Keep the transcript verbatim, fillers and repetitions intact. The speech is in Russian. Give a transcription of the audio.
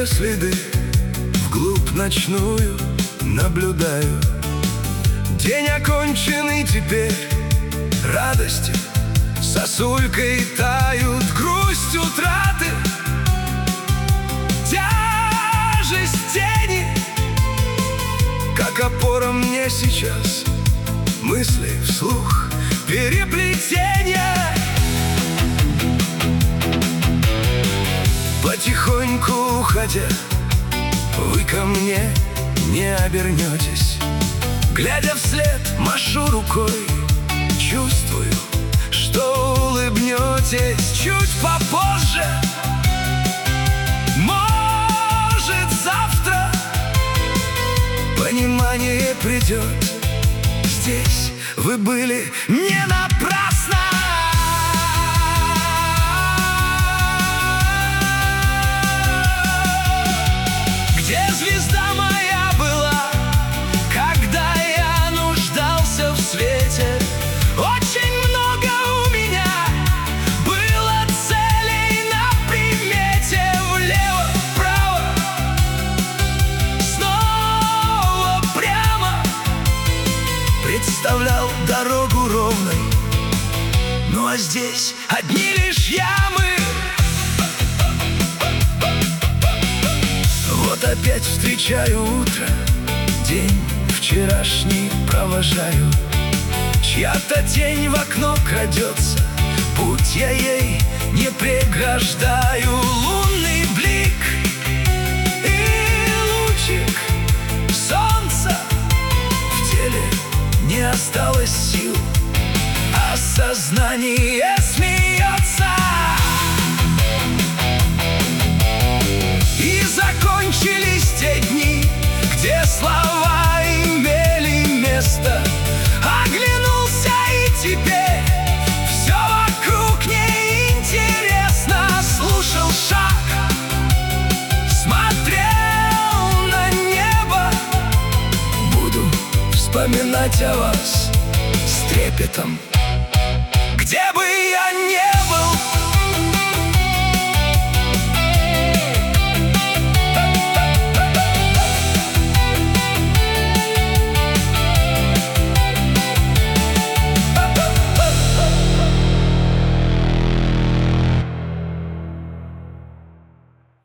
ее следы вглубь ночную наблюдаю. День оконченный теперь, радости сосулькой тают, грусть утраты, тяжесть тени, как опора мне сейчас мысли вслух переплетения. Потихоньку уходя, вы ко мне не обернетесь. Глядя вслед, машу рукой, чувствую, что улыбнетесь чуть попозже. Может, завтра понимание придет. Здесь вы были не напрасно. Где звезда моя была, когда я нуждался в свете? Очень много у меня было целей на примете. Влево, вправо, снова прямо. Представлял дорогу ровной, ну а здесь одни лишь ямы. Вот опять встречаю утро, день вчерашний провожаю. Чья-то тень в окно крадется, путь я ей не преграждаю. Лунный блик и лучик солнца, в теле не осталось сил, а сознание смеется. И закончились те дни, где слова имели место. Оглянулся, и теперь все вокруг неинтересно. Слушал шаг, смотрел на небо. Буду вспоминать о вас с трепетом, где бы